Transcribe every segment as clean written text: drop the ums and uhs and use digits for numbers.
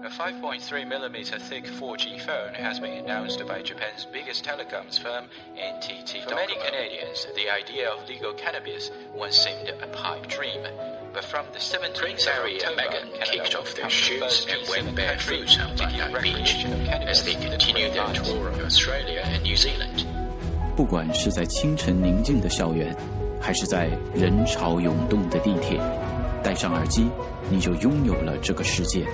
A 5.3mm thick 4G phone has been announced by Japan's biggest telecoms firm, NTT. For many Canadians, the idea of legal cannabis once seemed a pipe dream. But from the 17th Prince Harry and Meghan kicked off their shoes and went barefoot on Bondi Beach as they continue their tour of Australia and New Zealand. 不管是在清晨宁静的校园，还是在人潮涌动的地铁，戴上耳机，你就拥有了这个世界。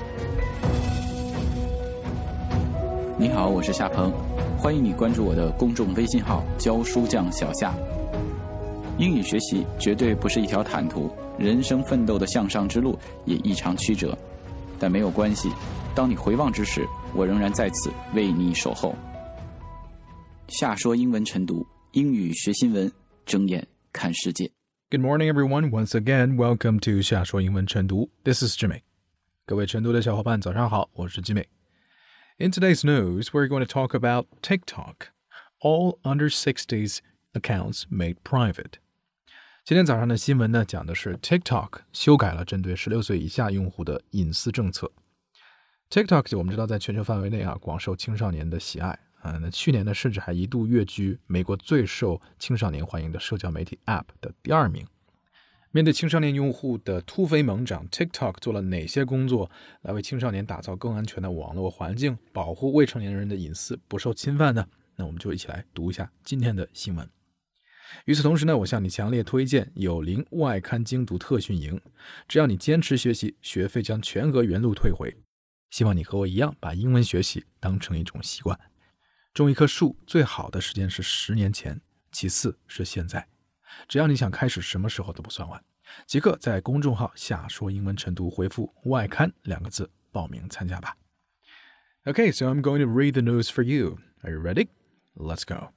你好，我是夏鹏，欢迎你关注我的公众微信号教书匠小夏。英语学习绝对不是一条坦途，人生奋斗的向上之路也异常曲折，但没有关系，当你回望之时，我仍然在此为你守候。夏说英文晨读，英语学新闻，睁眼看世界。 Good morning, everyone. Once again, welcome to 夏说英文晨读. This is Jimmy. 各位晨读的小伙伴早上好，我是 Jimmy. In today's news, we're going to talk about TikTok. All under 60s accounts made private. 今天早上的新闻呢，讲的是 TikTok 修改了针对16岁以下用户的隐私政策。TikTok 我们知道在全球范围内广受青少年的喜爱那去年呢，甚至还一度跃居美国最受青少年欢迎的社交媒体 App 的第2名。面对青少年用户的突飞猛涨， TikTok 做了哪些工作来为青少年打造更安全的网络环境，保护未成年人的隐私不受侵犯呢？那我们就一起来读一下今天的新闻。与此同时呢，我向你强烈推荐有龄外刊精读特训营，只要你坚持学习，学费将全额原路退回。希望你和我一样，把英文学习当成一种习惯。种一棵树最好的时间是10年前，其次是现在。只要你想开始，什么时候都不算晚。即刻在公众号夏说英文晨读回复外刊2个字报名参加吧。Okay, so I'm going to read the news for you. Are you ready? Let's go.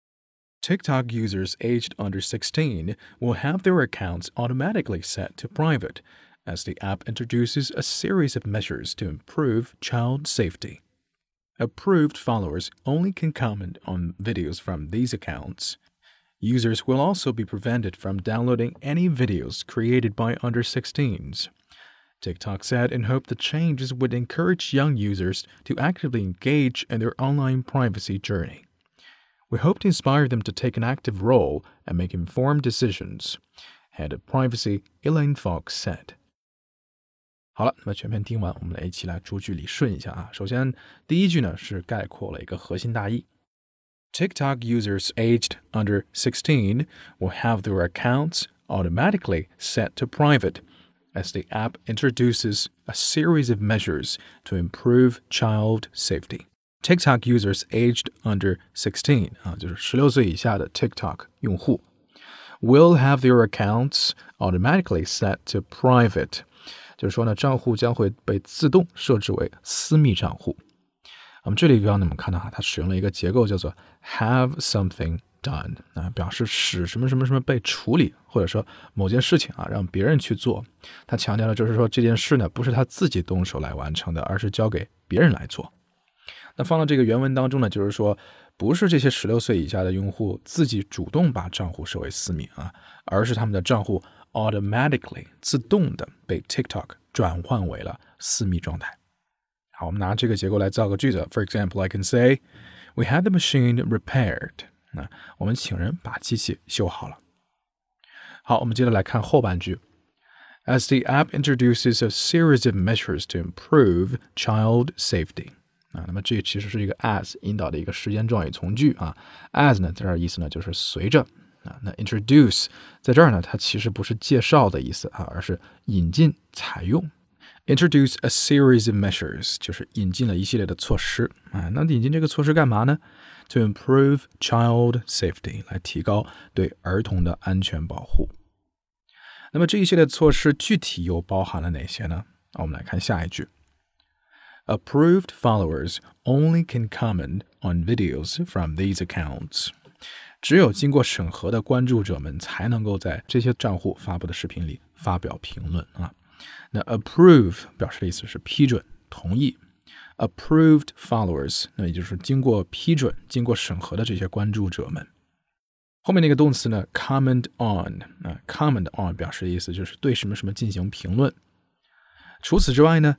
TikTok users aged under 16 will have their accounts automatically set to private as the app introduces a series of measures to improve child safety. Approved followers only can comment on videos from these accounts. Users will also be prevented from downloading any videos created by under 16s. TikTok said in hope the changes would encourage young users to actively engage in their online privacy journey. We hope to inspire them to take an active role and make informed decisions, Head of Privacy Elaine Fox said. 好了，那么全篇听完，我们一起来逐句理顺一下首先，第一句呢是概括了一个核心大意。TikTok users aged under 16 will have their accounts automatically set to private as the app introduces a series of measures to improve child safety. TikTok users aged under 16就是16岁以下的 TikTok 用户 will have their accounts automatically set to private， 就是说呢，账户将会被自动设置为私密账户。那么这里地方呢，我们看到它使用了一个结构叫做 have something done 表示使什么什么什么被处理，或者说某件事情让别人去做。它强调的就是说这件事呢不是他自己动手来完成的，而是交给别人来做。那放到这个原文当中呢，就是说不是这些16岁以下的用户自己主动把账户设为私密而是他们的账户 automatically 自动的被 TikTok 转换为了私密状态。好，我们拿这个结构来造个句子。For example, I can say, we had the machine repaired. 我们请人把机器修好了。好，我们接着来看后半句。As the app introduces a series of measures to improve child safety. 那么这其实是一个 as 引导的一个时间状语从句as 呢，在这儿意思呢就是随着那 introduce 在这儿呢，它其实不是介绍的意思而是引进采用。Introduce a series of measures 就是引进了一系列的措施那引进这个措施干嘛呢？ To improve child safety 来提高对儿童的安全保护。那么这一系列措施具体又包含了哪些呢？我们来看下一句。Approved followers only can comment on videos from these accounts. 只有经过审核的关注者们才能够在这些账户发布的视频里发表评论那 approve 表示的意思是批准、同意。Approved followers 那也就是经过批准、经过审核的这些关注者们。后面那个动词呢 comment on comment on 表示的意思就是对什么什么进行评论。除此之外呢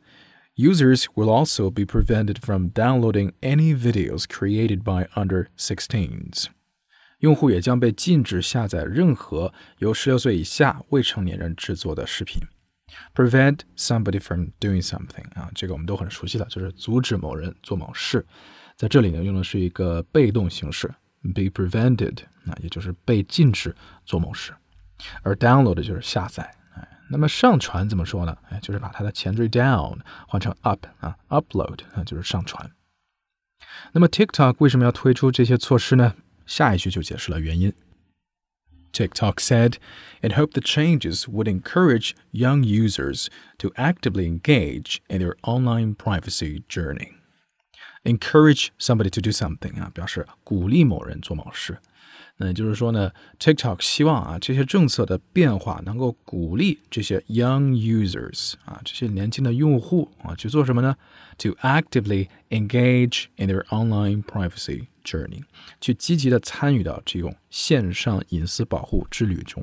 Users will also be prevented from downloading any videos created by under 16s. 用户也将被禁止下载任何由16岁以下未成年人制作的视频。Prevent somebody from doing something 这个我们都很熟悉了，就是阻止某人做某事。在这里呢，用的是一个被动形式 be prevented 也就是被禁止做某事。而 download 就是下载。那么上传怎么说呢？就是把它的前缀 down 换成 up upload 就是上传。那么 TikTok 为什么要推出这些措施呢？下一句就解释了原因。TikTok said it hoped the changes would encourage young users to actively engage in their online privacy journey. Encourage somebody to do something 表示鼓励某人做某事。那也就是说呢 TikTok 希望这些政策的变化能够鼓励这些 young users 这些年轻的用户去做什么呢？ To actively engage in their online privacy journey 去积极的参与到这种线上隐私保护之旅中。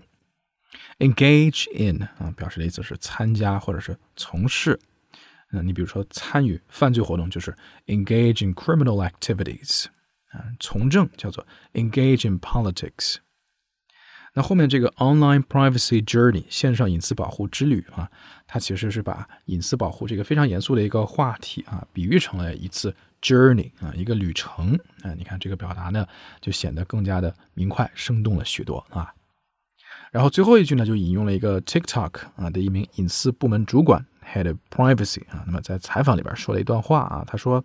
Engage in 表示的意思是参加或者是从事。你比如说参与犯罪活动就是 engage in criminal activities。从政叫做 engage in politics。 那后面这个 online privacy journey 线上隐私保护之旅它其实是把隐私保护这个非常严肃的一个话题比喻成了一次 journey 一个旅程。你看这个表达呢就显得更加的明快生动了许多然后最后一句呢就引用了一个 TikTok 的一名隐私部门主管 Head of Privacy 那么在采访里边说了一段话他说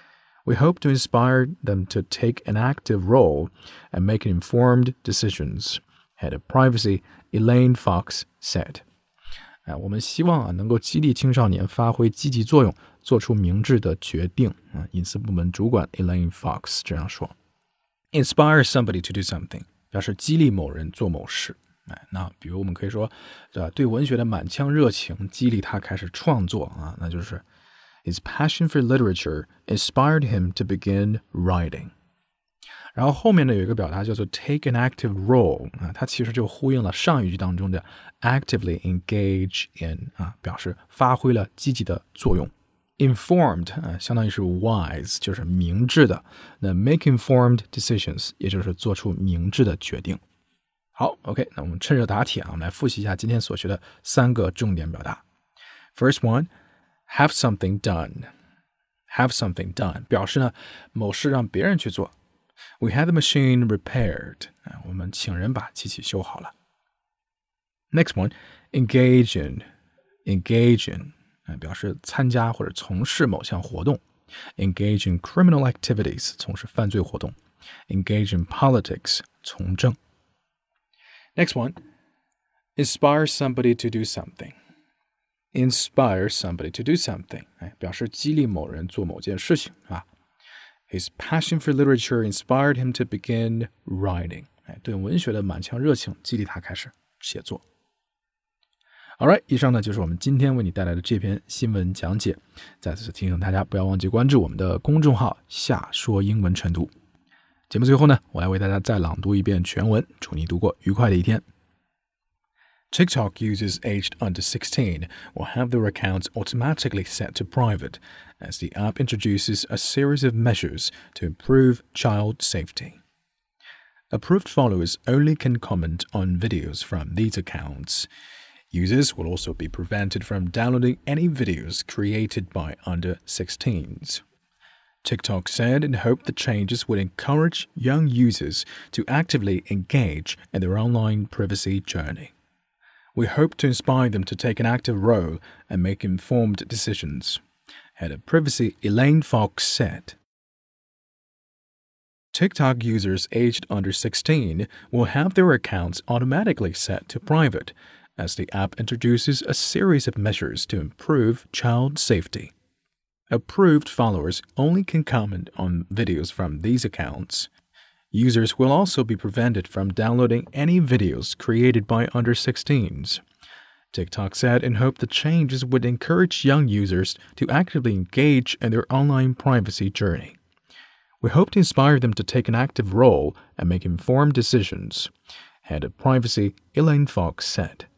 We hope to inspire them to take an active role and make informed decisions, Head of Privacy Elaine Fox said. 我们希望能够激励青少年发挥积极作用，做出明智的决定。隐私部门主管 Elaine Fox 这样说。Inspire somebody to do something 表示激励某人做某事。那比如我们可以说，对文学的满腔热情激励他开始创作那就是。His passion for literature inspired him to begin writing. 然后后面呢有一个表达叫做 take an active role 它其实就呼应了上一句当中的 actively engage in 表示发挥了积极的作用。Informed 相当于是 wise 就是明智的。那 make informed decisions 也就是做出明智的决定。好 OK 那我们趁热打铁我们来复习一下今天所学的3个重点表达。First one,Have something done. Have something done 表示呢某事让别人去做。We had the machine repaired. 我们请人把机器修好了。Next one, engage in. Engage in 表示参加或者从事某项活动。Engage in criminal activities 从事犯罪活动。Engage in politics 从政。Next one, inspire somebody to do something.Inspire somebody to do something 表示激励某人做某件事情His passion for literature inspired him to begin writing 对文学的满腔热情激励他开始写作。Alright 以上呢就是我们今天为你带来的这篇新闻讲解。再次提醒大家不要忘记关注我们的公众号夏说英文晨读。节目最后呢我来为大家再朗读一遍全文，祝你度过愉快的一天。TikTok users aged under 16 will have their accounts automatically set to private as the app introduces a series of measures to improve child safety. Approved followers only can comment on videos from these accounts. Users will also be prevented from downloading any videos created by under 16s. TikTok said it hoped the changes would encourage young users to actively engage in their online privacy journey.We hope to inspire them to take an active role and make informed decisions, Head of Privacy Elaine Fox said. TikTok users aged under 16 will have their accounts automatically set to private as the app introduces a series of measures to improve child safety. Approved followers only can comment on videos from these accounts.Users will also be prevented from downloading any videos created by under 16s. TikTok said and hoped the changes would encourage young users to actively engage in their online privacy journey. We hope to inspire them to take an active role and make informed decisions, Head of Privacy Elaine Fox said.